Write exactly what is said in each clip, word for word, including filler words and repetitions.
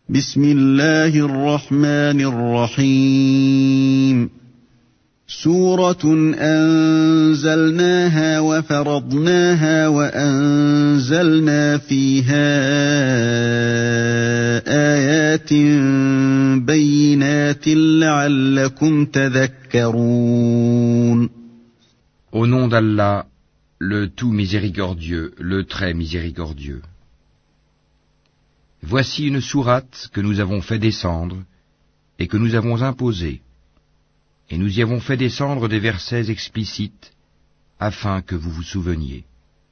بسم الله الرحمن الرحيم سورة أنزلناها وفرضناها وأنزلنا فيها آيات بينات لعلكم تذكرون. Au nom d'Allah, le tout miséricordieux, le très miséricordieux. Voici une sourate que nous avons fait descendre et que nous avons imposée, et nous y avons fait descendre des versets explicites afin que vous vous souveniez.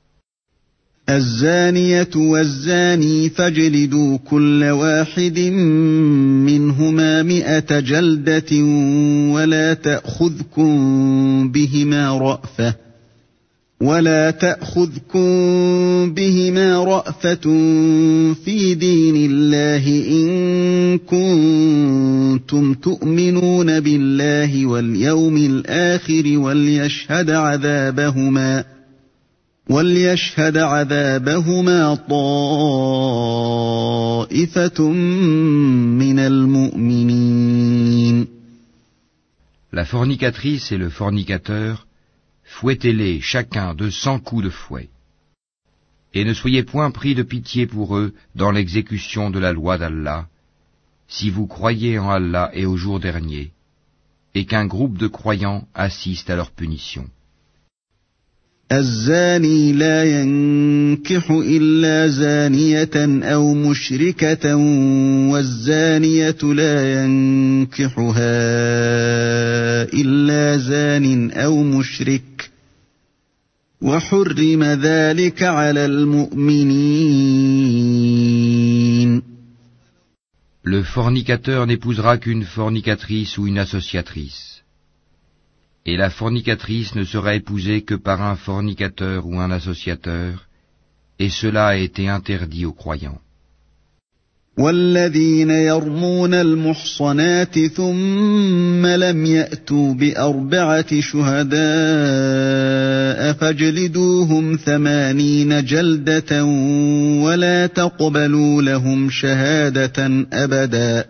الزانية والزاني فاجلدوا كل واحد منهما مئة جلدة ولا تأخذكم بهما رأفة ولا تأخذكم بهما رأفة في دين الله إن كنتم تؤمنون بالله واليوم الآخر وليشهد عذابهما وَلْيَشْهَدْ عَذَابَهُمَا طَائِفَةٌ مِّنَ الْمُؤْمِنِينَ. La fornicatrice et le fornicateur, fouettez-les chacun de cent coups de fouet. Et ne soyez point pris de pitié pour eux dans l'exécution de la loi d'Allah, si vous croyez en Allah et au jour dernier, et qu'un groupe de croyants assiste à leur punition. الزاني لا ينكح إلا زانية أو مشركة والزانية لا ينكحها إلا زان أو مشرك وحرم ذلك على المؤمنين. Le fornicateur n'épousera qu'une fornicatrice ou une associatrice. Et la fornicatrice ne sera épousée que par un fornicateur ou un associateur, et cela a été interdit aux croyants. وَالَّذِينَ يَرْمُونَ الْمُحْصَنَاتِ ثُمَّ لَمْ يَأْتُوا بِأَرْبَعَةِ شُهَدَاءَ فَاجْلِدُوهُمْ ثَمَانِينَ جَلْدَةً وَلَا تَقْبَلُوا لَهُمْ شَهَادَةً أَبَدًا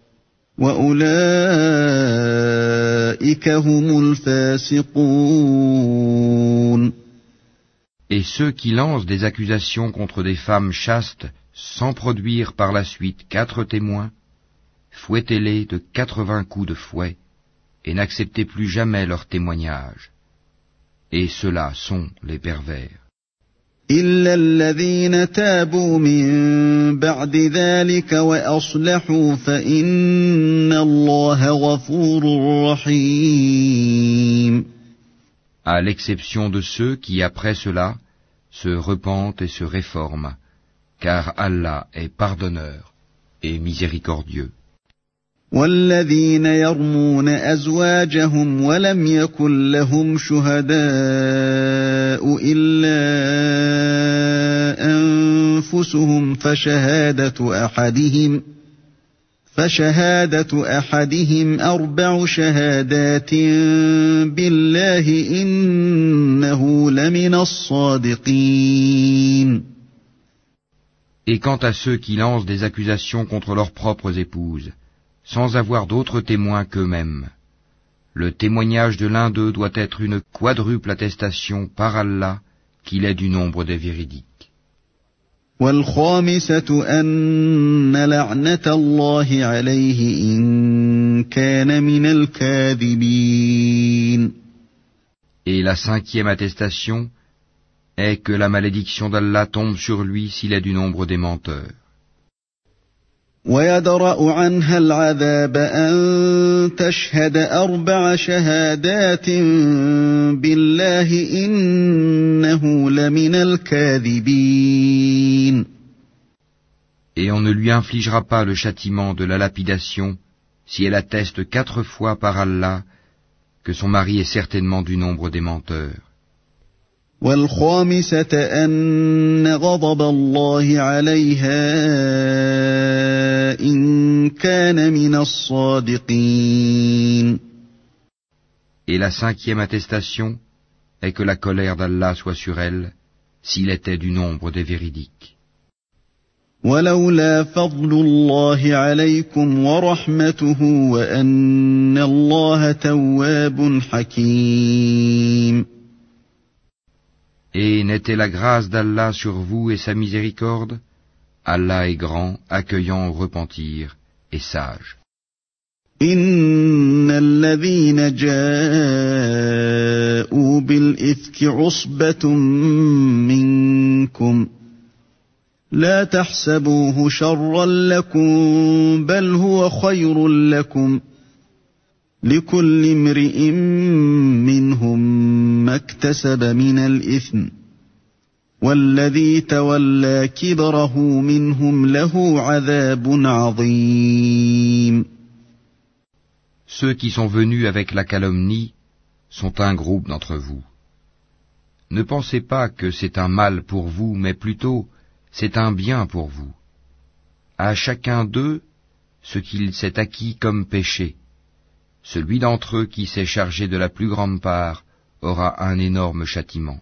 وَأُولَئِكَ هُمُ الْفَاسِقُونَ. Et ceux qui lancent des accusations contre des femmes chastes sans produire par la suite quatre témoins, fouettez-les de quatre-vingts coups de fouet et n'acceptez plus jamais leur témoignage. Et ceux-là sont les pervers. إِلَّا الَّذِينَ تَابُوا مِن بَعْدِ ذَلِكَ وَأَصْلَحُوا فَإِنَّ اللَّهَ غَفُورٌ رَّحِيمٌ. À l'exception de ceux qui, après cela, se repentent et se réforment, car Allah est pardonneur et miséricordieux. وَالَّذِينَ يَرْمُونَ أَزْوَاجَهُمْ وَلَمْ يَكُن لَّهُمْ شُهَدَاءُ إِلَّا أَنفُسُهُمْ فَشَهَادَةُ أَحَدِهِمْ فَشَهَادَةُ أَحَدِهِمْ أَرْبَعُ شَهَادَاتٍ بِاللَّهِ إِنَّهُ لَمِنَ الصَّادِقِينَ. Et quant à ceux qui lancent des accusations contre leurs propres épouses, sans avoir d'autres témoins qu'eux-mêmes, le témoignage de l'un d'eux doit être une quadruple attestation par Allah qu'il est du nombre des véridiques. وَالْخَامِسَةُ أَنَّ لَعْنَةَ اللَّهِ عَلَيْهِ إِن كَانَ مِنَ الْكَاذِبِينَ. Et la cinquième attestation est que la malédiction d'Allah tombe sur lui s'il est du nombre des menteurs. وَيَدْرَأُ عَنْهَا الْعَذَابَ أَن تَشْهَدَ أَرْبَعَ شَهَادَاتٍ بِاللَّهِ إِنَّهُ لَمِنَ الْكَاذِبِينَ. Et on ne lui infligera pas le châtiment de la lapidation si elle atteste quatre fois par Allah que son mari est certainement du nombre des menteurs. وَالْخَامِسَةَ أَنَّ غَضَبَ اللَّهِ عَلَيْهَا إِن كَانَ مِنَ الصَّادِقِينَ. Et la cinquième attestation est que la colère d'Allah soit sur elle, s'il était du nombre des véridiques. ولولا فضل الله عليكم ورحمته وأن الله تواب حكيم. Et n'était la grâce d'Allah sur vous et sa miséricorde? Allah est grand, accueillant au repentir et sage. إن الذين جاءوا بالإفك عصبة منكم لا تحسبوه شرا لكم بل هو خير لكم لكل امرئ منهم ما اكتسب من الإثم والذي تولى كبره منهم له عذاب عظيم. Ceux qui sont venus avec la calomnie sont un groupe d'entre vous. Ne pensez pas que c'est un mal pour vous, mais plutôt c'est un bien pour vous. À chacun d'eux ce qu'il s'est acquis comme péché. Celui d'entre eux qui s'est chargé de la plus grande part aura un énorme châtiment.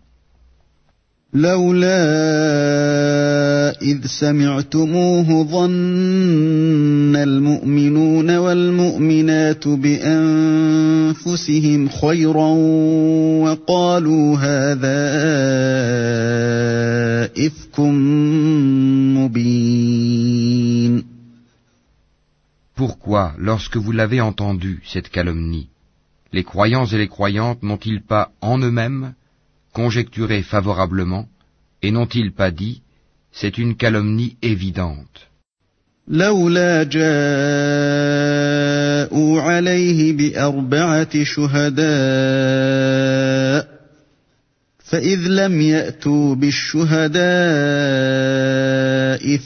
لولا إذ سمعتموه ظن المؤمنون والمؤمنات بأنفسهم خيرا وقالوا هذا إفك مبين. Pourquoi, lorsque vous l'avez entendu, cette calomnie, les croyants et les croyantes n'ont-ils pas en eux-mêmes conjecturé favorablement, et n'ont-ils pas dit, c'est une calomnie évidente? لولا جاءوا عليه بأربعة شهداء فإذ لم يأتوا بالشهداء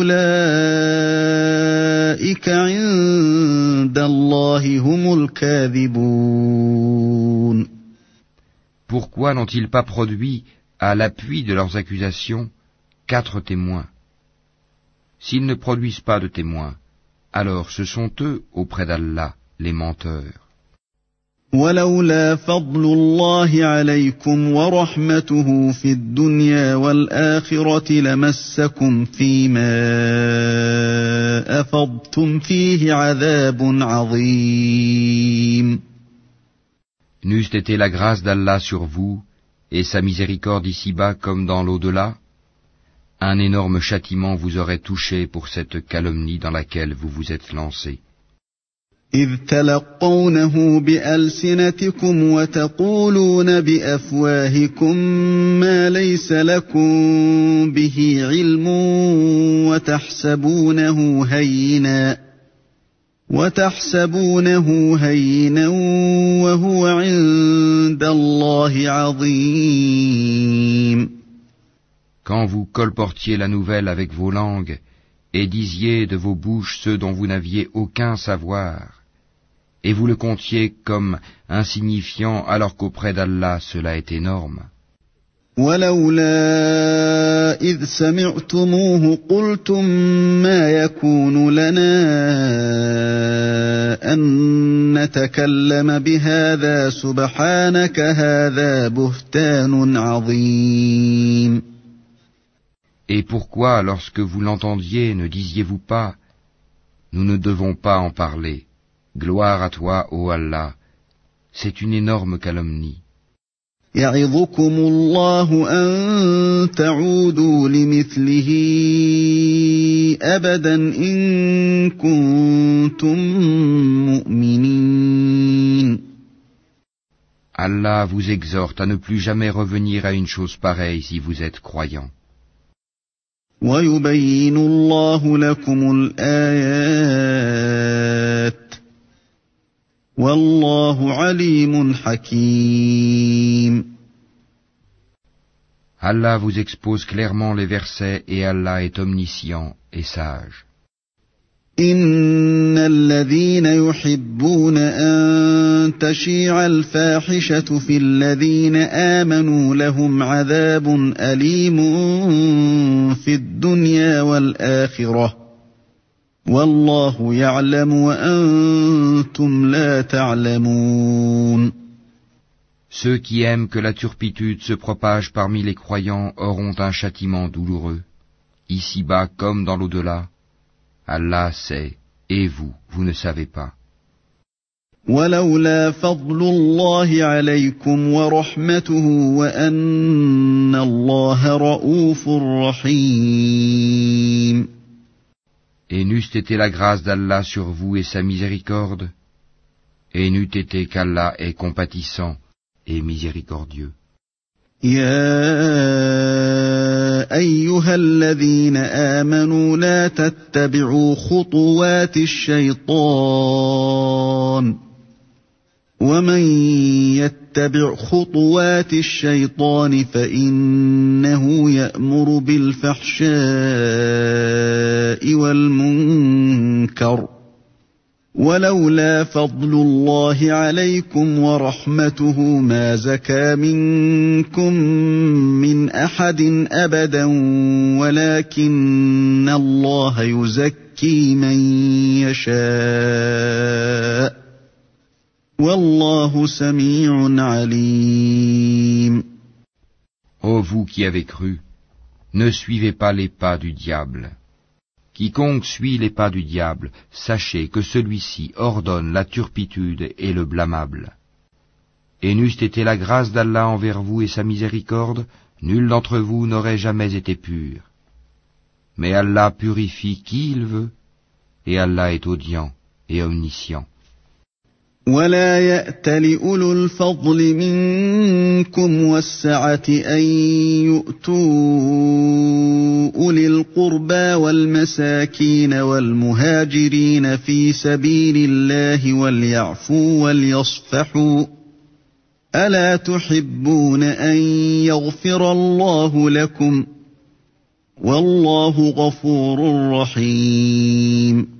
فأولئك عند الله هم الكاذبون. Pourquoi n'ont-ils pas produit, à l'appui de leurs accusations, quatre témoins? S'ils ne produisent pas de témoins, alors ce sont eux, auprès d'Allah, les menteurs. ولولا فضل الله عليكم ورحمته في الدنيا والآخرة لمسكم فيما أفضتم فيه عذاب عظيم. N'eût été la grâce d'Allah sur vous, et sa miséricorde ici-bas comme dans l'au-delà, un énorme châtiment vous aurait touché pour cette calomnie dans laquelle vous vous êtes lancés. إذ تلقونه بألسنتكم وتقولون بأفواهكم ما ليس لكم به علم وتحسبونه هينا وتحسبونه هينا وهو عند الله عظيم. Quand vous colportiez la nouvelle avec vos langues et disiez de vos bouches ceux dont vous n'aviez aucun savoir, et vous le comptiez comme insignifiant alors qu'auprès d'Allah cela est énorme. ولولا إذ سمعتموه قلتم ما يكون لنا أن نتكلم بهذا سبحانك هذا بهتان عظيم. Et pourquoi, lorsque vous l'entendiez, ne disiez-vous pas, nous ne devons pas en parler, gloire à toi, ô Allah, c'est une énorme calomnie. يعظكم الله أن تعودوا لمثله أبدا إن كنتم مؤمنين. Allah vous exhorte à ne plus jamais revenir à une chose pareille si vous êtes croyants. ويبين الله لكم الآيات والله عليم حكيم. Allah vous expose clairement les versets et Allah est omniscient et sage. إن الذين يحبون أن تشيع الفاحشة في الذين آمنوا لهم عذاب أليم في الدنيا والآخرة والله يعلم وأنتم لا تعلمون. Ceux qui aiment que la turpitude se propage parmi les croyants auront un châtiment douloureux, ici-bas comme dans l'au-delà, Allah sait, et vous, vous ne savez pas. ولولا فضل الله عليكم ورحمته وأن الله رؤوف رحيم. Et n'eût été la grâce d'Allah sur vous et sa miséricorde, et n'eût été qu'Allah est compatissant et miséricordieux. يا أيها الذين آمنوا لا تتبعوا خطوات الشيطان ومن يتبع خطوات الشيطان فإنه يأمر بالفحشاء والمنكر ولولا فضل الله عليكم ورحمته ما زكى منكم من أحد أبدا ولكن الله يزكي من يشاء والله سميع عليم. Ô vous qui avez cru, ne suivez pas les pas du diable. Quiconque suit les pas du diable, sachez que celui-ci ordonne la turpitude et le blâmable. Et n'eût été la grâce d'Allah envers vous et sa miséricorde, nul d'entre vous n'aurait jamais été pur. Mais Allah purifie qui il veut, et Allah est audient et omniscient. ولا يأتل أولو الفضل منكم والسعة أن يؤتوا أولي القربى والمساكين والمهاجرين في سبيل الله وليعفوا وليصفحوا ألا تحبون أن يغفر الله لكم والله غفور رحيم.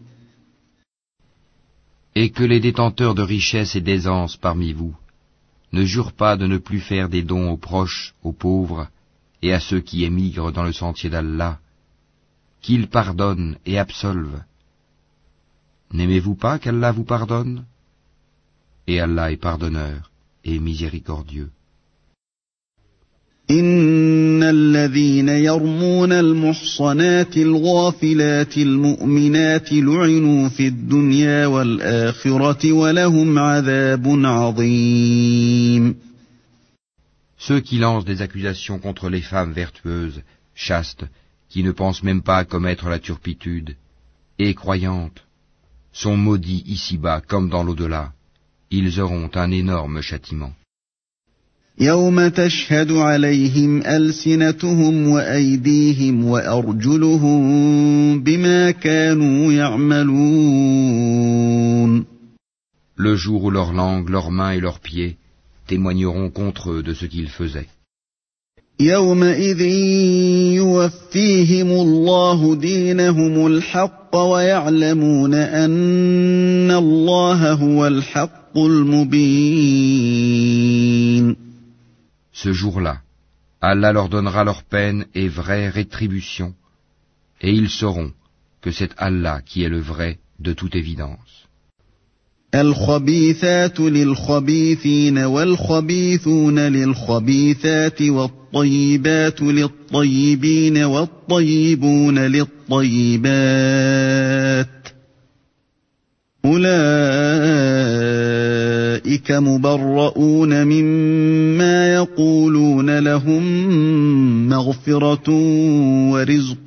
Et que les détenteurs de richesses et d'aisance parmi vous ne jurent pas de ne plus faire des dons aux proches, aux pauvres et à ceux qui émigrent dans le sentier d'Allah, qu'ils pardonnent et absolvent. N'aimez-vous pas qu'Allah vous pardonne? Et Allah est pardonneur et miséricordieux. إن الذين يرمون المحصنات الغافلات المؤمنات لعنوا في الدنيا والآخرة ولهم عذاب عظيم. Ceux qui lancent des accusations contre les femmes vertueuses, chastes, qui ne pensent même pas à commettre la turpitude, et croyantes, sont maudits ici-bas comme dans l'au-delà. Ils auront un énorme châtiment. يوم تشهد عليهم ألسنتهم وأيديهم وأرجلهم بما كانوا يعملون. Le jour où leur langue, leurs mains et leurs pieds témoigneront contre eux de ce qu'ils faisaient. يومئذ يوفيهم الله دينهم الحق ويعلمون أن الله هو الحق المبين. Ce jour-là, Allah leur donnera leur peine et vraie rétribution, et ils sauront que c'est Allah qui est le vrai de toute évidence. الخبيثات للخبيثين والخبيثون للخبيثات والطيبات للطيبين والطيبون للطيبات أولئك مبرؤون مما يقولون لهم مغفرة ورزق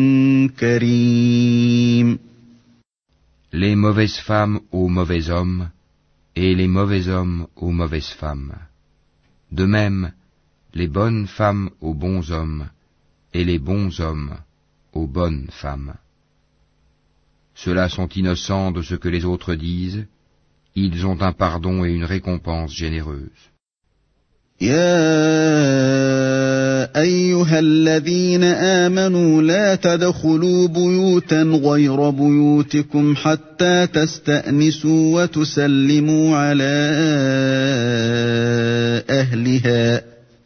كريم. Les mauvaises femmes aux mauvais hommes, et les mauvais hommes aux mauvaises femmes. De même, les bonnes femmes aux bons hommes, et les bons hommes aux bonnes femmes. Ceux-là sont innocents de ce que les autres disent, ils ont un pardon et une récompense généreuse. يا أيها الذين آمنوا لا تدخلوا بيوتا غير بيوتكم حتى تستأنسوا وتسلموا على أهلها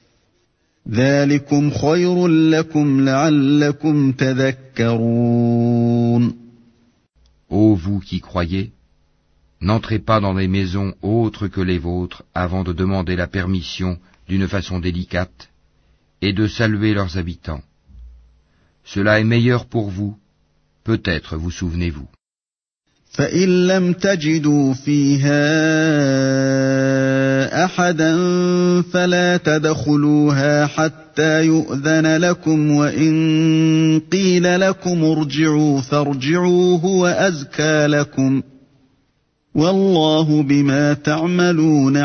ذلكم خير لكم لعلكم تذكرون. Ô vous qui croyez, n'entrez pas dans des maisons autres que les vôtres avant de demander la permission d'une façon délicate et de saluer leurs habitants. Cela est meilleur pour vous, peut-être vous souvenez-vous. فإن لم تجدوا فيها أحدا فلا تدخلوها حتى يؤذن لكم وإن قيل لكم ارجعوا فارجعوا هو أزكى لكم والله بما تعملون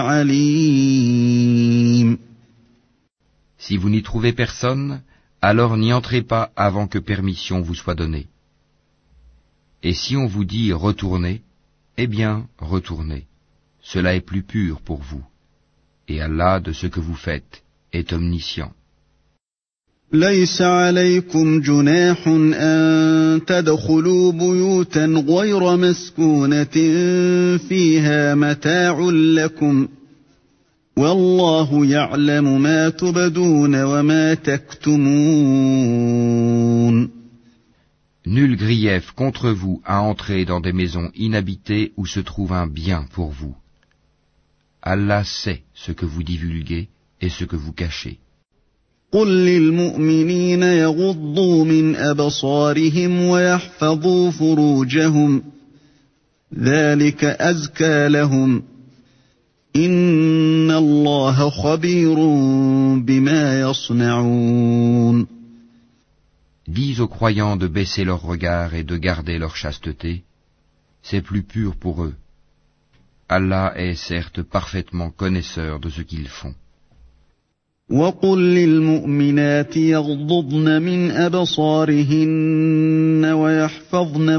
عليم. Si vous n'y trouvez personne, alors n'y entrez pas avant que permission vous soit donnée. Et si on vous dit retournez, eh bien retournez. Cela est plus pur pour vous. Et Allah, de ce que vous faites, est omniscient. ليس عليكم جناح أن تدخلوا بيوتا غير مسكونة فيها متاع لكم والله يعلم ما تبدون وما تكتمون. Nul grief contre vous à entrer dans des maisons inhabitées où se trouve un bien pour vous. Allah sait ce que vous divulguez et ce que vous cachez. قل للمؤمنين يغضوا من أبصارهم ويحفظوا فروجهم ذلك أزكى لهم إن الله خبير بما يصنعون. Dis aux croyants de baisser leur regard et de garder leur chasteté, c'est plus pur pour eux. Allah est certes parfaitement connaisseur de ce qu'ils font. وقل للمؤمنات يغضضن من أبصارهن ويحفظن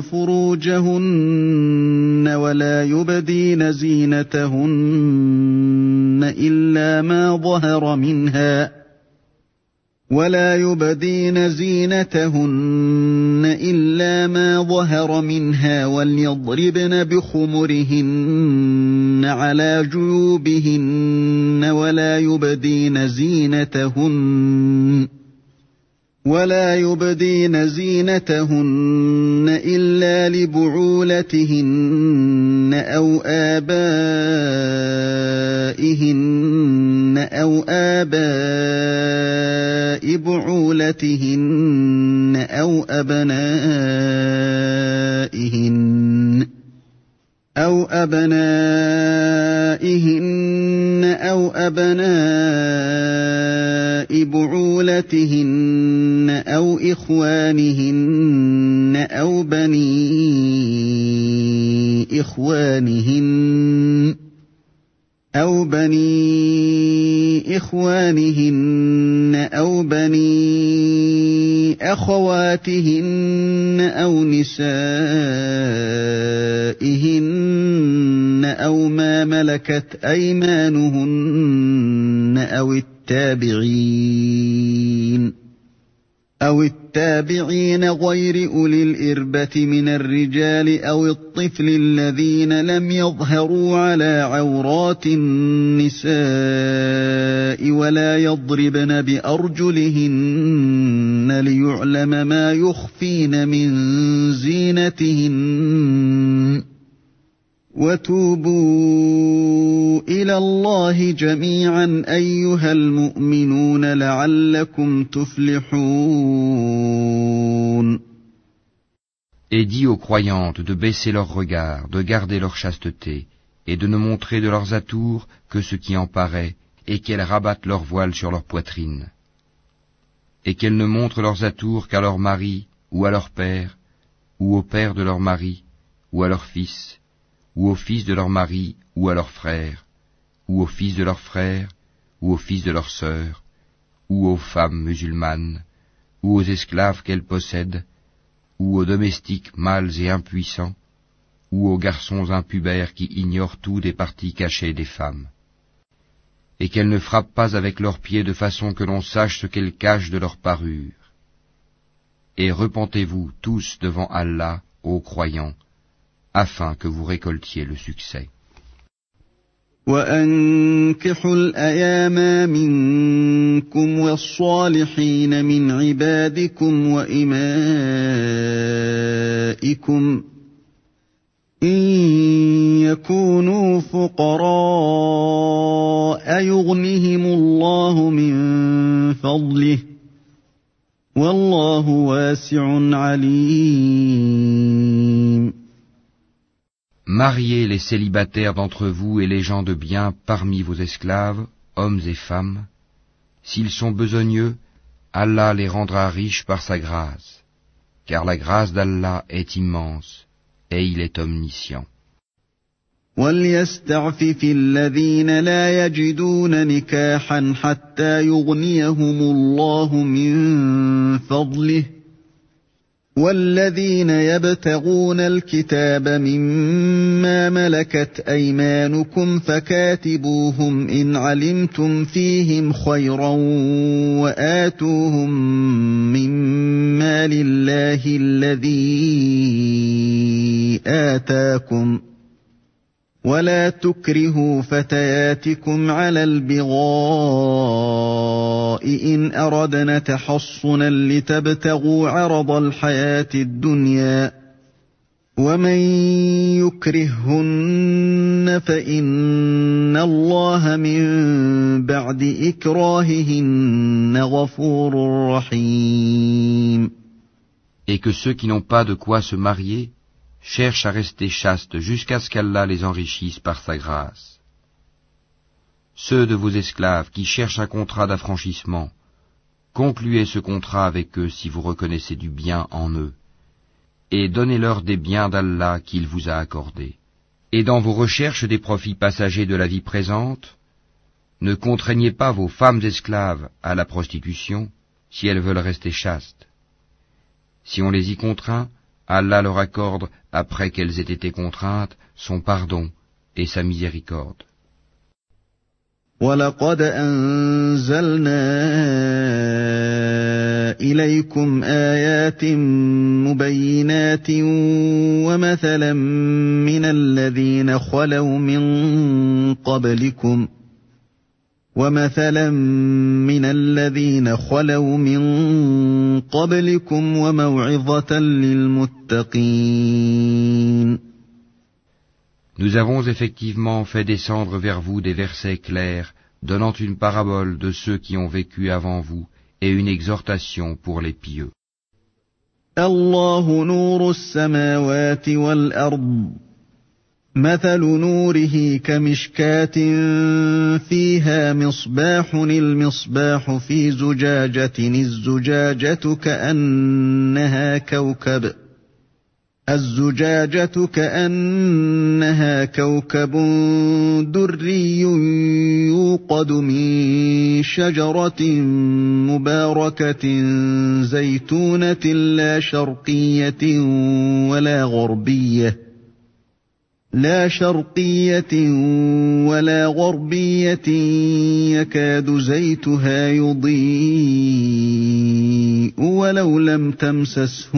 فروجهن ولا يبدين زينتهن إلا ما ظهر منها ولا يبدين زينتهن إلا ما ظهر منها وليضربن بخمرهن على جيوبهن ولا يبدين زينتهن ولا يبدين زينتهن إلا لبعولتهن أو آبائهن أو آباء بعولتهن أو أبنائهن أو أبنائهن أو أبناء بعولتهن أو إخوانهن أو بني إخوانهن أو بني إخوانهن أو بني أخواتهن أو نسائهن أو ما ملكت أيمانهن أو التابعين أو التابعين غير أولي الإربة من الرجال أو الطفل الذين لم يظهروا على عورات النساء ولا يضربن بأرجلهن ليعلم ما يخفين من زينتهن وتوبوا إلى الله جميعا أيها المؤمنون لعلكم تفلحون. Et dis aux croyantes de baisser leur regard, de garder leur chasteté, et de ne montrer de leurs atours que ce qui en paraît, et qu'elles rabattent leur voile sur leur poitrine. Et qu'elles ne montrent leurs atours qu'à leur mari, ou à leur père, ou au père de leur mari, ou à leur fils, ou au fils de leur mari, ou à leur frère, ou au fils de leur frère, ou au fils de leur sœur, ou aux femmes musulmanes, ou aux esclaves qu'elles possèdent, ou aux domestiques mâles et impuissants, ou aux garçons impubères qui ignorent tout des parties cachées des femmes. Et qu'elles ne frappent pas avec leurs pieds de façon que l'on sache ce qu'elles cachent de leur parure. Et repentez-vous tous devant Allah, ô croyants, afin que vous récoltiez le succès. وأنكحوا الأيام منكم والصالحين من عبادكم وإمائكم إن يكونوا فقراء يغنهم الله من فضله والله واسع عليم. Mariez les célibataires d'entre vous et les gens de bien parmi vos esclaves, hommes et femmes. S'ils sont besogneux, Allah les rendra riches par sa grâce, car la grâce d'Allah est immense, et il est omniscient. وَلْيَسْتَعْفِفِ الَّذِينَ لَا يَجِدُونَ نِكَاحًا حَتَّى يُغْنِيَهُمُ اللَّهُ مِنْ فَضْلِهِ وَالَّذِينَ يَبْتَغُونَ الْكِتَابَ مِمَّا مَلَكَتْ أَيْمَانُكُمْ فَكَاتِبُوهُمْ إِنْ عَلِمْتُمْ فِيهِمْ خَيْرًا وَآتُوهُمْ مِمَّا لِلَّهِ الَّذِي آتَاكُمْ وَلَا تُكْرِهُوا فَتَيَاتِكُمْ عَلَى الْبِغَاءِ إِنْ أَرَدْنَ تَحَصُّنًا لِتَبْتَغُوا عَرَضَ الْحَيَاةِ الدُّنْيَا وَمَنْ يُكْرِههُّنَّ فَإِنَّ اللَّهَ مِنْ بَعْدِ إِكْرَاهِهِنَّ غَفُورٌ رَحِيمٌ. Et que ceux qui n'ont pas de quoi se marier cherchent à rester chastes jusqu'à ce qu'Allah les enrichisse par sa grâce. Ceux de vos esclaves qui cherchent un contrat d'affranchissement, concluez ce contrat avec eux si vous reconnaissez du bien en eux, et donnez-leur des biens d'Allah qu'il vous a accordés. Et dans vos recherches des profits passagers de la vie présente, ne contraignez pas vos femmes esclaves à la prostitution si elles veulent rester chastes. Si on les y contraint, Allah leur accorde, après qu'elles aient été contraintes, son pardon et sa miséricorde. وَلَقَدْ أَنزَلْنَا إِلَيْكُمْ آيَاتٍ مُبَيِّنَاتٍ وَمَثَلًا مِنَ الَّذِينَ خَلَوْا مِن قَبْلِكُمْ وَمَثَلًا مِنَ الَّذِينَ خَلَوْا مِن قَبْلِكُمْ وَمَوْعِظَةً لِلْمُتَّقِينَ. Nous avons effectivement fait descendre vers vous des versets clairs, donnant une parabole de ceux qui ont vécu avant vous et une exhortation pour les pieux. الله نور السماوات والأرض مثل نوره كمشكاة فيها مصباح المصباح في زجاجة الزجاجة كأنها كوكب الزجاجة كأنها كوكب دري يوقد من شجرة مباركة زيتونة لا شرقية ولا غربية لا شرقية ولا غربية يكاد زيتها يضيء ولو لم تمسسه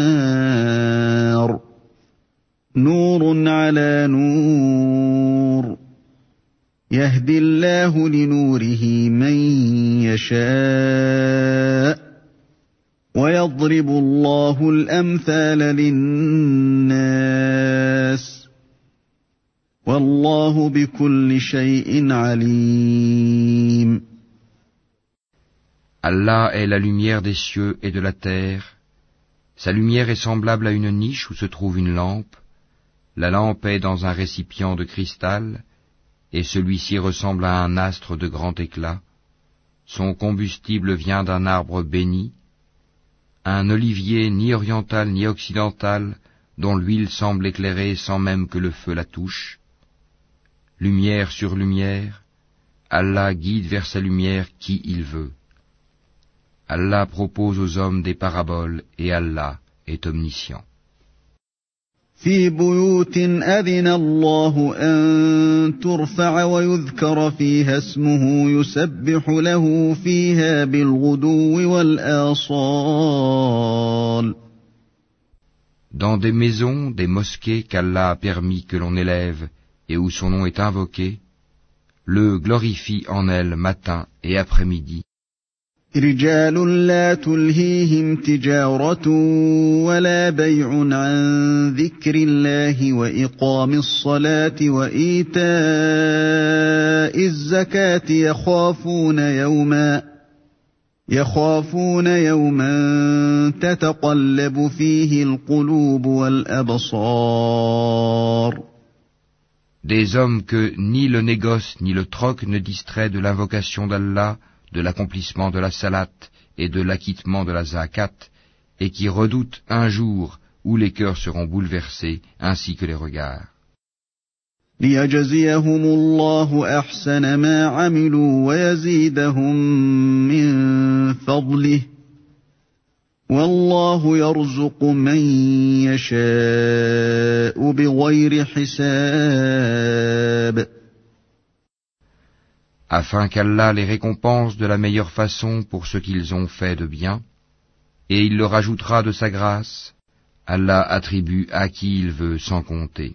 نار نور على نور يهدي الله لنوره من يشاء ويضرب الله الأمثال للناس والله بكل شيء عليم. Allah est la lumière des cieux et de la terre. Sa lumière est semblable à une niche où se trouve une lampe. La lampe est dans un récipient de cristal, et celui-ci ressemble à un astre de grand éclat. Son combustible vient d'un arbre béni, un olivier ni oriental ni occidental, dont l'huile semble éclairer sans même que le feu la touche. Lumière sur lumière, Allah guide vers sa lumière qui il veut. Allah propose aux hommes des paraboles et Allah est omniscient. في بيوت أذن الله أن ترفع ويذكر فيها اسمه يسبح له فيها بالغدو والآصال. Dans des maisons, des mosquées qu'Allah a permis que l'on élève et où son nom est invoqué, le glorifie en elles matin et après-midi. رجال لا تلهيهم تجارة ولا بيع عن ذكر الله وإقام الصلاة وإيتاء الزكاة يخافون يوما يخافون يوما تتقلب فيه القلوب والأبصار. Des hommes que ni le négoce ni le troc ne distrait de l'invocation d'Allah, de l'accomplissement de la salat et de l'acquittement de la zakat, et qui redoutent un jour où les cœurs seront bouleversés ainsi que les regards. ليجزيهم الله أحسن ما عملوا ويزيدهم من فضله والله يرزق من يشاء بغير حساب. Afin qu'Allah les récompense de la meilleure façon pour ce qu'ils ont fait de bien, et il leur ajoutera de sa grâce, Allah attribue à qui il veut sans compter.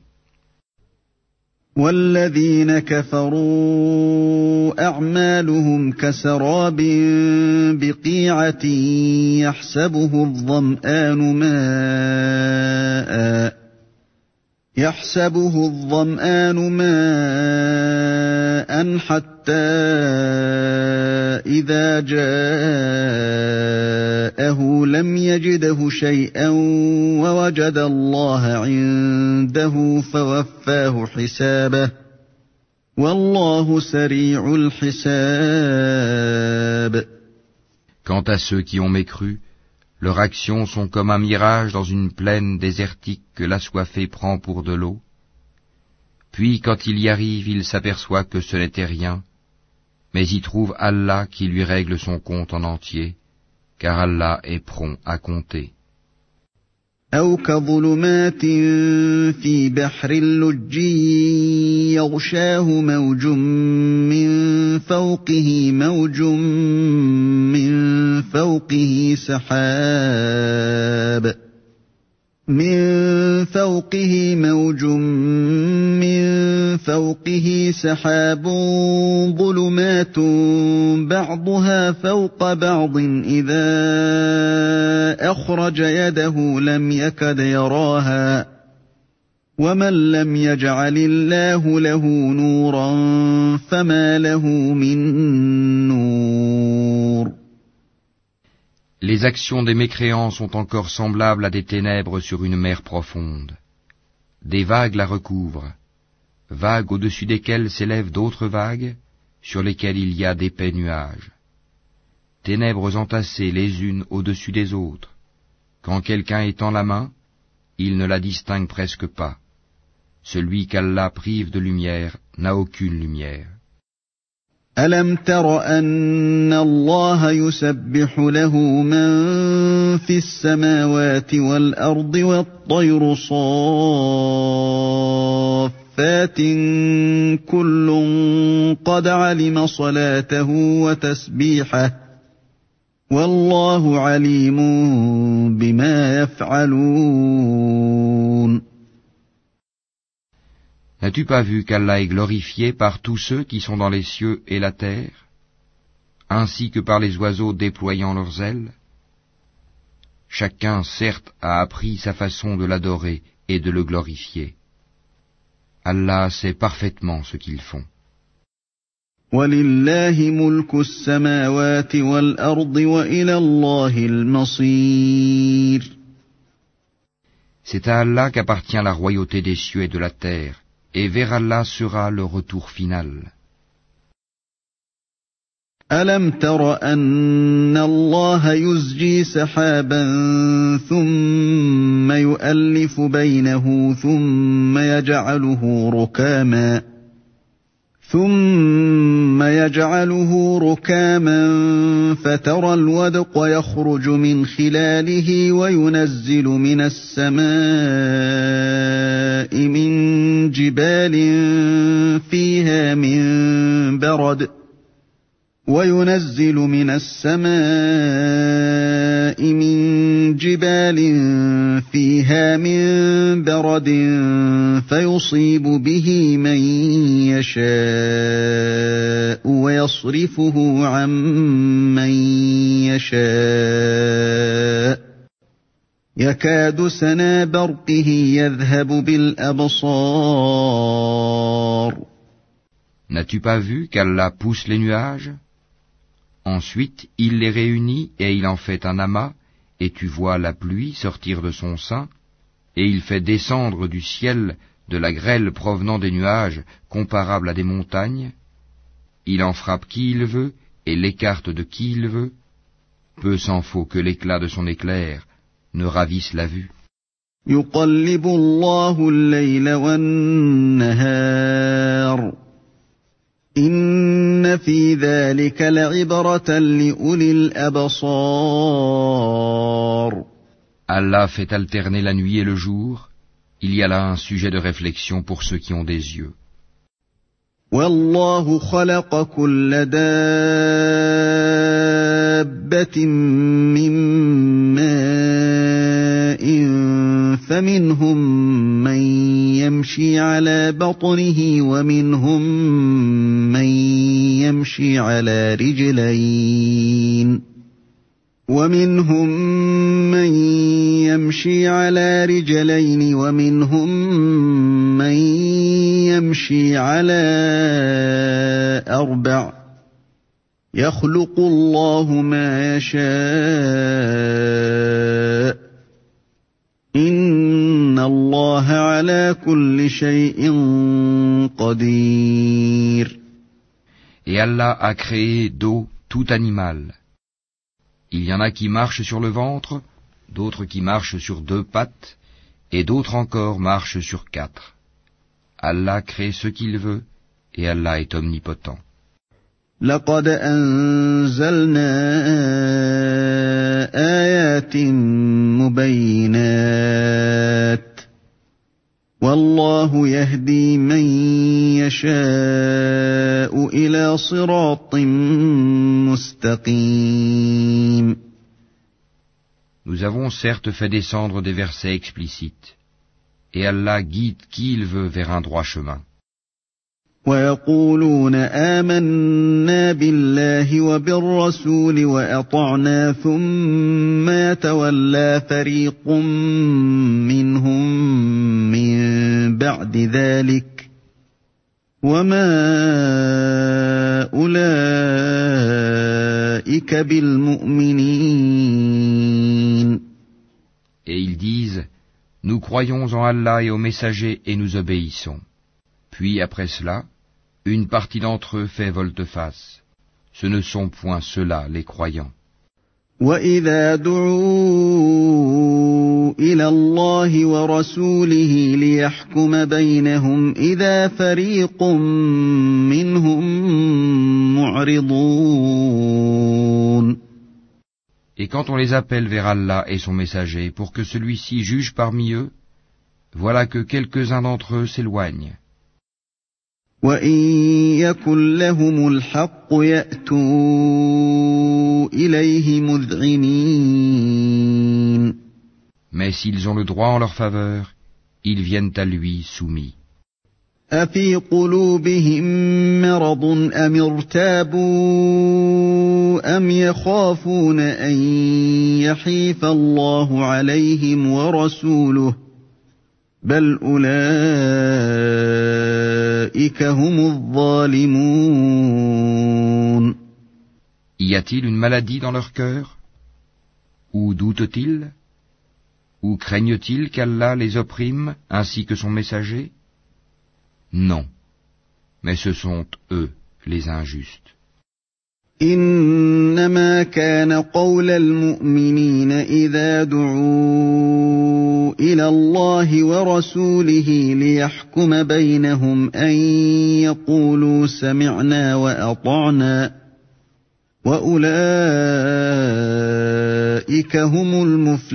والذين كفروا أعمالهم كسراب بقيعة يحسبه الظمآن ماء يحسبه الظمآن ماء حتى إذا جاءه لم يجده شيئا ووجد الله عنده فوفاه حسابه والله سريع الحساب. Quant à ceux qui ont mécru, leurs actions sont comme un mirage dans une plaine désertique que l'assoiffé prend pour de l'eau. Puis quand il y arrive, il s'aperçoit que ce n'était rien, mais y trouve Allah qui lui règle son compte en entier, car Allah est prompt à compter. أو كظلمات في بحر لجي يغشاه موج من فوقه موج من فوقه سحاب من فوقه موج من فوقه سحاب ظلمات بعضها فوق بعض إذا أخرج يده لم يكد يراها ومن لم يجعل الله له نورا فما له من نور. Les actions des mécréants sont encore semblables à des ténèbres sur une mer profonde. Des vagues la recouvrent, vagues au-dessus desquelles s'élèvent d'autres vagues, sur lesquelles il y a d'épais nuages. Ténèbres entassées les unes au-dessus des autres. Quand quelqu'un étend la main, il ne la distingue presque pas. Celui qu'Allah prive de lumière n'a aucune lumière. ألم تر أن الله يسبح له من في السماوات والأرض والطير صافات كل قد علم صلاته وتسبيحه والله عليم بما يفعلون. N'as-tu pas vu qu'Allah est glorifié par tous ceux qui sont dans les cieux et la terre, ainsi que par les oiseaux déployant leurs ailes? Chacun, certes, a appris sa façon de l'adorer et de le glorifier. Allah sait parfaitement ce qu'ils font. وَلِلَّهِ مُلْكُ السَّمَاوَاتِ وَالْأَرْضِ وَإِلَى اللَّهِ الْمَصِيرُ. C'est à Allah qu'appartient la royauté des cieux et de la terre, et vers Allah sera le retour final. ألم تر أن الله يزجي سحابا ثم يؤلف بينه ثم يجعله ركاما ثم يجعله ركاما فترى الودق يخرج من خلاله وينزل من السماء من جبال فيها من برد وينزل من السماء من جبال فيها من برد فيصيب به من يشاء ويصرفه عن من يشاء يكاد سنا برقه يذهب بالأبصار. N'as-tu pas vu qu'Allah pousse les nuages? Ensuite, il les réunit et il en fait un amas, et tu vois la pluie sortir de son sein, et il fait descendre du ciel de la grêle provenant des nuages comparable à des montagnes. Il en frappe qui il veut et l'écarte de qui il veut. Peu s'en faut que l'éclat de son éclair ne ravisse la vue. يقلب الله الليل والنهار إن في ذلك لعبرة لأولي الأبصار. Allah fait alterner la nuit et le jour. Il y a là un sujet de réflexion pour ceux qui ont des yeux. والله خلق كل دابة من ماء فمنهم من يمشي على بطنه ومنهم من يمشي على رجلين ومنهم من يمشي على رجلين ومنهم من يمشي على أربع يخلق الله ما يشاء إن الله على كل شيء قدير. Et Allah a créé d'eau tout animal. Il y en a qui marchent sur le ventre, d'autres qui marchent sur deux pattes, et d'autres encore marchent sur quatre. Allah crée ce qu'il veut, et Allah est omnipotent. لقد أنزلنا آيات مبينات والله يهدي من يشاء إلى صراط مستقيم. Nous avons certes fait descendre des versets explicites, et Allah guide qui il veut vers un droit chemin. ويقولون آمنا بالله وبالرسول وأطعنا ثم يتولى فريق منهم من بعد ذلك وما أولئك بالمؤمنين. Et ils disent, nous croyons en Allah et aux messagers et nous obéissons. Puis après cela, une partie d'entre eux fait volte-face. Ce ne sont point ceux-là les croyants. وَإِذَا دُعُوا إِلَى اللَّهِ وَرَسُولِهِ لِيَحْكُمَ بَيْنَهُمْ إِذَا فَرِيقٌ مِّنْهُمْ مُعْرِضُونَ. Et quand on les appelle vers Allah et son messager pour que celui-ci juge parmi eux, voilà que quelques-uns d'entre eux s'éloignent. وَإِن يَكُن لَّهُمُ الْحَقُّ يَأْتُوا إِلَيْهِ مُذْعِنِينَ. Mais s'ils ont le droit en leur faveur, ils viennent à lui soumis. أَفِي قُلُوبِهِم مَّرَضٌ أَمِ ارْتَابُوا أَمْ يَخَافُونَ أَن يَحِيفَ اللَّهُ عَلَيْهِمْ وَرَسُولُهُ بَلْ أُولَئِكَ هُمُ الظَّالِمُونَ. Y a-t-il une maladie dans leur cœur? Ou doutent-ils? Ou craignent-ils qu'Allah les opprime ainsi que son messager? Non, mais ce sont eux les injustes. إنما كان قول المؤمنين إذا دعوا إلى الله ورسوله ليحكم بينهم أن يقولوا سمعنا وأطعنا وأولئك هم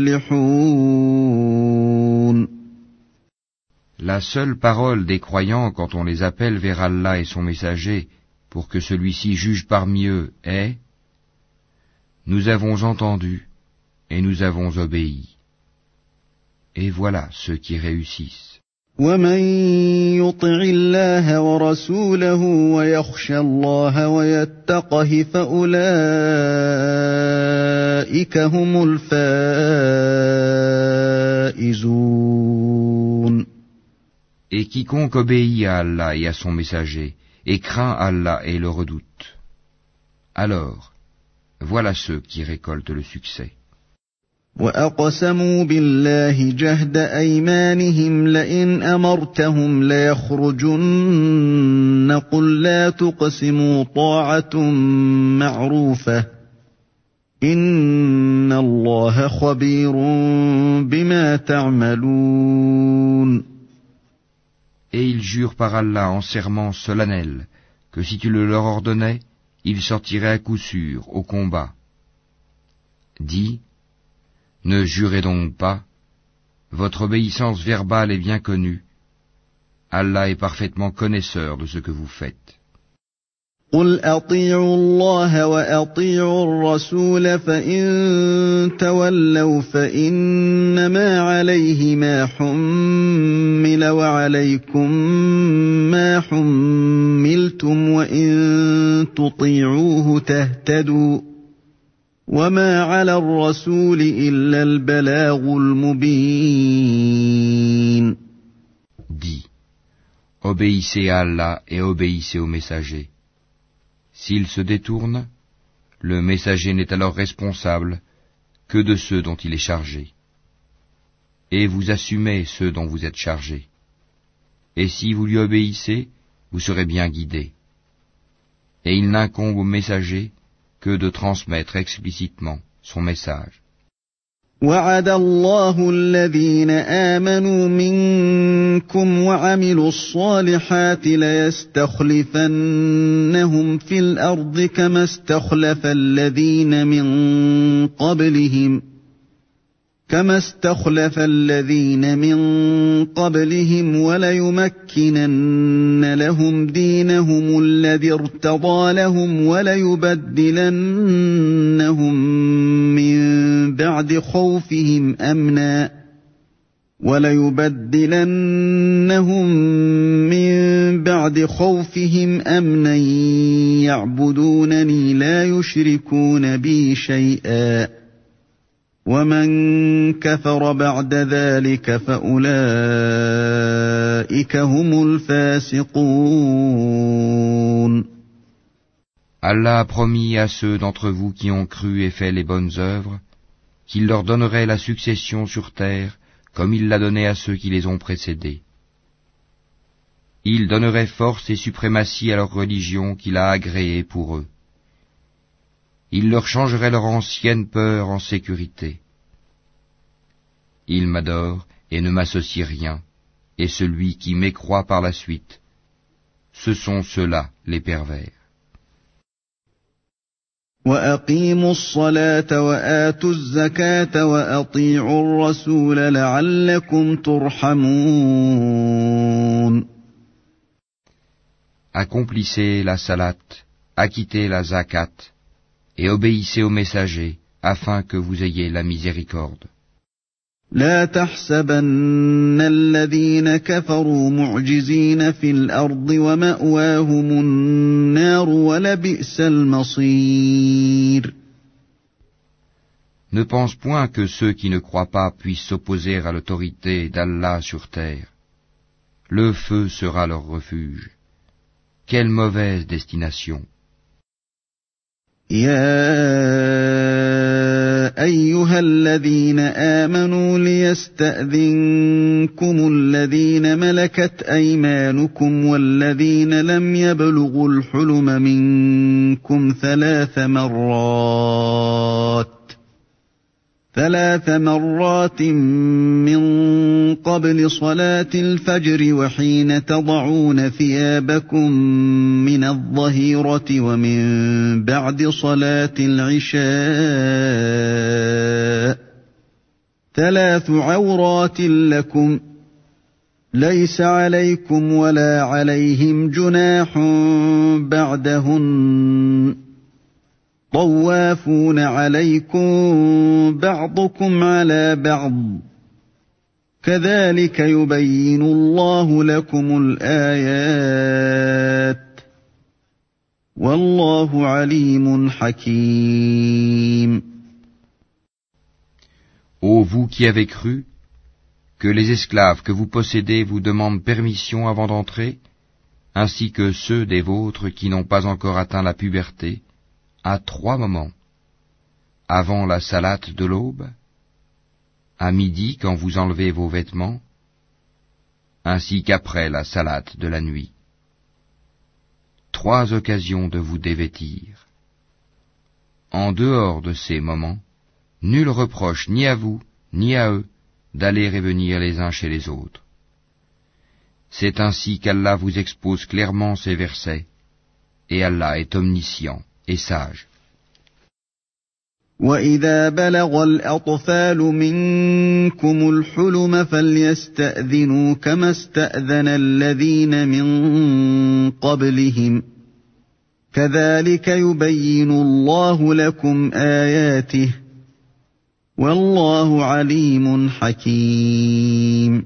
المفلحون. La seule parole des croyants quand on les appelle vers Allah et son messager pour que celui-ci juge parmi eux est « Nous avons entendu et nous avons obéi ». Et voilà ceux qui réussissent. وَمَن يُطِعِ اللَّهَ وَرَسُولَهُ وَيَخْشَ اللَّهَ وَيَتَّقْهِ فَأُولَئِكَ هُمُ الْفَائِزُونَ. Et quiconque obéit à Allah et à son messager, et craint Allah et le redoute, alors voilà ceux qui récoltent le succès. وَأَقْسَمُوا بِاللَّهِ جَهْدَ أَيْمَانِهِمْ لَئِنْ أَمَرْتَهُمْ لَيَخْرُجُنَّ قُل لَّا تُقْسِمُوا طَاعَةٌ مَّعْرُوفَةٌ إِنَّ اللَّهَ خَبِيرٌ بِمَا تَعْمَلُونَ. Et ils jurent par Allah en serment solennel que si tu le leur ordonnais, ils sortiraient à coup sûr au combat. Dis, ne jurez donc pas, votre obéissance verbale est bien connue. Allah est parfaitement connaisseur de ce que vous faites. قُلْ أَطِيعُوا اللَّهَ وَأَطِيعُوا الرَّسُولَ فَإِن تَوَلَّوْا فَإِنَّمَا عَلَيْهِ مَا حُمِّلَ وَعَلَيْكُمْ مَا حُمِّلْتُمْ وَإِن تُطِيعُوهُ تَهْتَدُوا وَمَا عَلَى الرَّسُولِ إِلَّا الْبَلَاغُ الْمُبِينُ. Dis, obéissez à Allah et obéissez au messager. S'il se détourne, le messager n'est alors responsable que de ceux dont il est chargé. Et vous assumez ceux dont vous êtes chargés. Et si vous lui obéissez, vous serez bien guidés. Et il n'incombe au messager que de transmettre explicitement son message. وَعَدَ اللَّهُ الَّذِينَ آمَنُوا مِنكُمْ وَعَمِلُوا الصَّالِحَاتِ لَيَسْتَخْلِفَنَّهُمْ فِي الْأَرْضِ كَمَا اسْتَخْلَفَ الَّذِينَ مِن قَبْلِهِمْ كَمَا اسْتَخْلَفَ الَّذِينَ مِن قَبْلِهِمْ وَلَيُمَكِّنَنَّ لَهُمْ دِينَهُمُ الَّذِي ارْتَضَىٰ لَهُمْ وَلَيُبَدِّلَنَّهُم مِّن بَعْدِ خَوْفِهِمْ أَمْنًا وَلَيُبَدِّلَنَّهُم مِّن بَعْدِ خَوْفِهِمْ أَمْنًا يَعْبُدُونَنِي لَا يُشْرِكُونَ بِي شَيْئًا وَمَن كَفَرَ بَعْدَ ذَلِكَ فَأُولَٰئِكَ هُمُ الْفَاسِقُونَ. Allah a promis à ceux d'entre vous qui ont cru et fait les bonnes œuvres qu'il leur donnerait la succession sur terre comme il l'a donné à ceux qui les ont précédés. Il donnerait force et suprématie à leur religion qu'il a agréée pour eux. Il leur changerait leur ancienne peur en sécurité. Ils m'adorent et ne m'associent rien, et celui qui mécroit par la suite, ce sont ceux-là les pervers. وَأَقِيمُوا الصَّلَاةَ وَآتُوا الزَّكَاةَ وَأَطِيعُوا الرَّسُولَ لَعَلَّكُمْ تُرْحَمُونَ. Accomplissez la salat, acquittez la zakat, et obéissez au messager, afin que vous ayez la miséricorde. لا تحسبن الذين كفروا معجزين في الأرض ومأواهم النار ولبئس المصير. Ne pense point que ceux qui ne croient pas puissent s'opposer à l'autorité d'Allah sur terre. Le feu sera leur refuge. Quelle mauvaise destination! يا أيها الذين آمنوا ليستأذنكم الذين ملكت أيمانكم والذين لم يبلغوا الحلم منكم ثلاث مرات ثلاث مرات من قبل صلاة الفجر وحين تضعون ثيابكم من الظهيرة ومن بعد صلاة العشاء ثلاث عورات لكم ليس عليكم ولا عليهم جناح بعدهن طوافون عليكم بعضكم على بعض كذلك يبين الله لكم الآيات والله عليم حكيم. Ô vous qui avez cru, que les esclaves que vous possédez vous demandent permission avant d'entrer, ainsi que ceux des vôtres qui n'ont pas encore atteint la puberté, à trois moments, avant la salate de l'aube, à midi quand vous enlevez vos vêtements, ainsi qu'après la salate de la nuit. Trois occasions de vous dévêtir. En dehors de ces moments, nul reproche ni à vous, ni à eux, d'aller et venir les uns chez les autres. C'est ainsi qu'Allah vous expose clairement ces versets, et Allah est omniscient et sage. وَإِذَا بَلَغَ الْأَطْفَالُ مِنكُمُ الْحُلُمَ فَلْيَسْتَأْذِنُوا كَمَا اسْتَأْذَنَ الَّذِينَ مِن قَبْلِهِمْ كَذَلِكَ يُبَيِّنُ اللَّهُ لَكُمْ آيَاتِهِ وَاللَّهُ عَلِيمٌ حَكِيمٌ.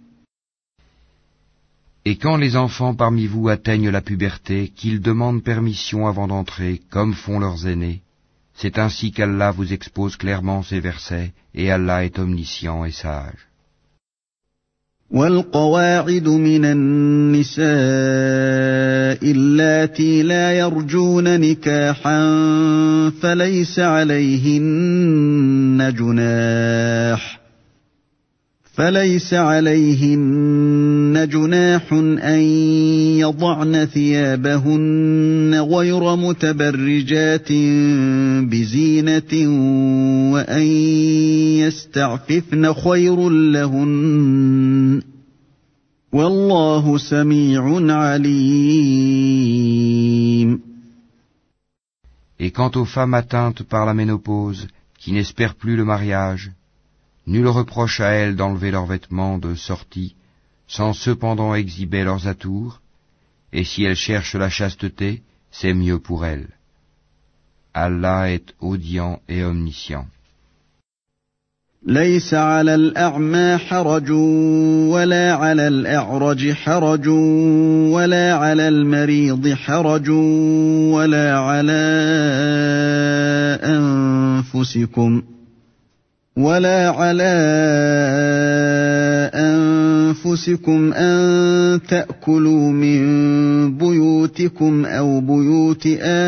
Et quand les enfants parmi vous atteignent la puberté, qu'ils demandent permission avant d'entrer, comme font leurs aînés, c'est ainsi qu'Allah vous expose clairement ces versets, et Allah est omniscient et sage. وَالْقَوَاعِدُ مِنَ النِّسَاءِ اللَّاتِي لَا يَرْجُونَ نِكَاحًا فَلَيْسَ عَلَيْهِنَّ جُنَاحٌ فَلَيْسَ عَلَيْهِنَّ جُنَاحٌ أَن يَضَعْنَ ثِيَابَهُنَّ غَيْرَ مُتَبَرِّجَاتٍ بِزِينَةٍ وَأَن يَسْتَعْفِفْنَ خَيْرٌ لَّهُنَّ وَاللَّهُ سَمِيعٌ عَلِيمٌ. Et quant aux femmes atteintes par la ménopause, qui n'espèrent plus le mariage, nul reproche à elles d'enlever leurs vêtements de sortie, sans cependant exhiber leurs atours, et si elles cherchent la chasteté, c'est mieux pour elles. Allah est audient et omniscient. ليس على الأعمى حرج ولا على الأعرج حرج ولا على المريض حرج ولا على أنفسكم ولا على أنفسكم أن تأكلوا من بيوتكم أو بيوت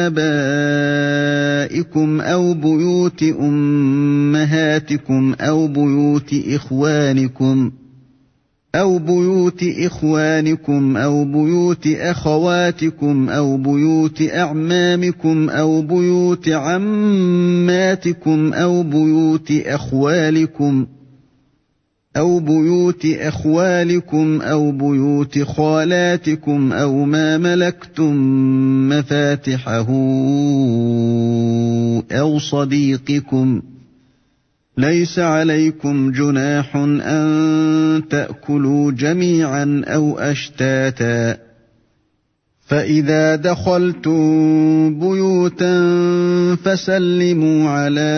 آبائكم أو بيوت أمهاتكم أو بيوت إخوانكم أو بيوت إخوانكم أو بيوت أخواتكم أو بيوت أعمامكم أو بيوت عماتكم أو بيوت أخوالكم أو بيوت أخوالكم أو بيوت خالاتكم أو ما ملكتم مفاتحه أو صديقكم ليس عليكم جناح أن تأكلوا جميعا أو أشتاتا فإذا دخلتم بيوتا فسلموا على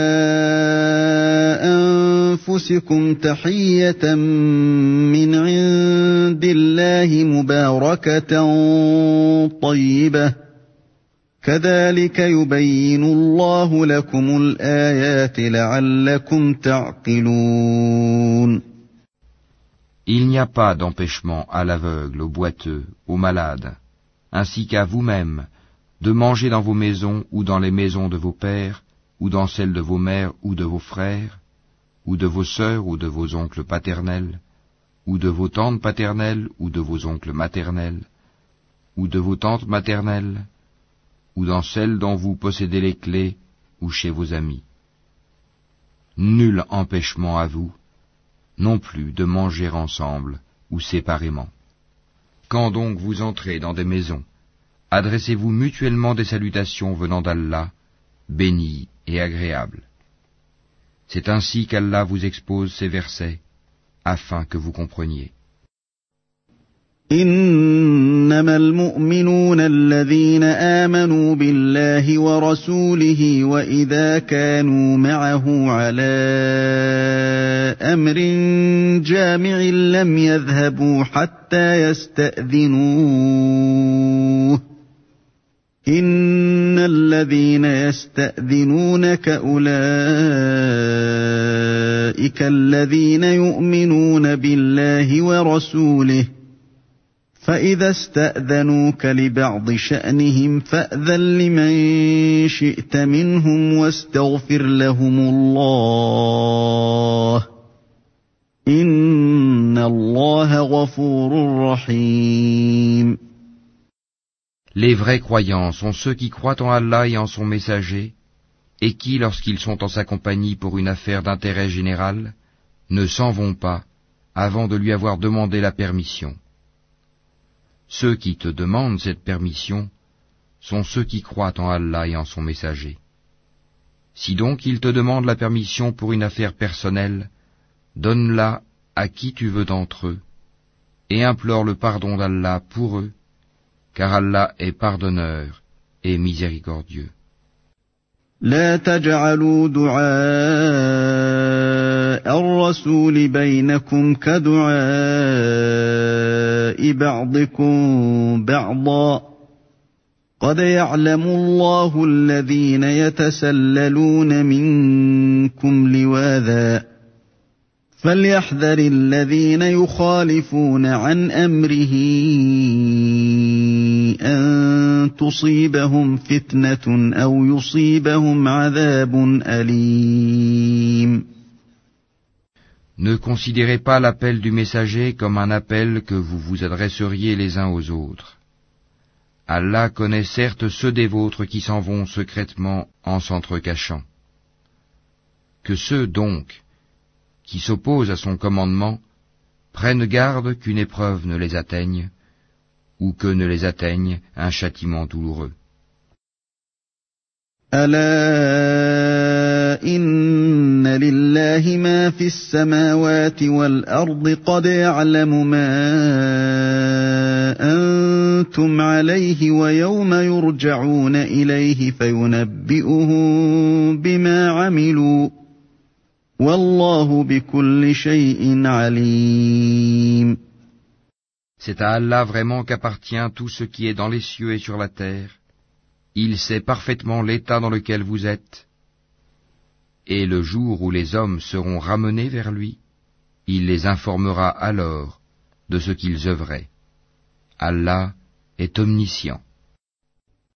أنفسكم تحية من عند الله مباركة طيبة كذلك يبين الله لكم الآيات لعلكم تعقلون. Il n'y a pas d'empêchement à l'aveugle, au boiteux, au malade, ainsi qu'à vous-même, de manger dans vos maisons ou dans les maisons de vos pères, ou dans celles de vos mères ou de vos frères, ou de vos sœurs ou de vos oncles paternels, ou de vos tantes paternelles ou de vos oncles maternels, ou de vos tantes maternelles, ou dans celles dont vous possédez les clés, ou chez vos amis. Nul empêchement à vous, non plus de manger ensemble ou séparément. Quand donc vous entrez dans des maisons, adressez-vous mutuellement des salutations venant d'Allah, bénies et agréables. C'est ainsi qu'Allah vous expose ces versets, afin que vous compreniez. إنما المؤمنون الذين آمنوا بالله ورسوله وإذا كانوا معه على أمر جامع لم يذهبوا حتى يستأذنوه إن الذين يستأذنونك أولئك الذين يؤمنون بالله ورسوله فإذا استأذنوك لبعض شأنهم فأذن لمن شئت منهم واستغفر لهم الله إن الله غفور رحيم. Les vrais croyants sont ceux qui croient en Allah et en son messager, et qui, lorsqu'ils sont en sa compagnie pour une affaire d'intérêt général, ne s'en vont pas avant de lui avoir demandé la permission. Ceux qui te demandent cette permission sont ceux qui croient en Allah et en son messager. Si donc ils te demandent la permission pour une affaire personnelle, donne-la à qui tu veux d'entre eux, et implore le pardon d'Allah pour eux, car Allah est pardonneur et miséricordieux. لا تجعلوا دعاء الرسول بينكم كدعاء بعضكم بعضا قد يعلم الله الذين يتسللون منكم لواذا فليحذر الذين يخالفون عن أمره أن تصيبهم فتنة أو يصيبهم عذاب أليم. Ne considérez pas l'appel du messager comme un appel que vous vous adresseriez les uns aux autres. Allah connaît certes ceux des vôtres qui s'en vont secrètement en s'entrecachant. Que ceux donc qui s'opposent à son commandement prennent garde qu'une épreuve ne les atteigne, ou que ne les atteigne un châtiment douloureux. ألا إن لله ما في السماوات والأرض قد يعلم ما أنتم عليه ويوم يرجعون إليه فينبئهم بما عملوا والله بكل شيء عليم. C'est à Allah vraiment qu'appartient tout ce qui est dans les cieux et sur la terre. Il sait parfaitement l'état dans lequel vous êtes. Et le jour où les hommes seront ramenés vers lui, il les informera alors de ce qu'ils œuvraient. Allah est omniscient.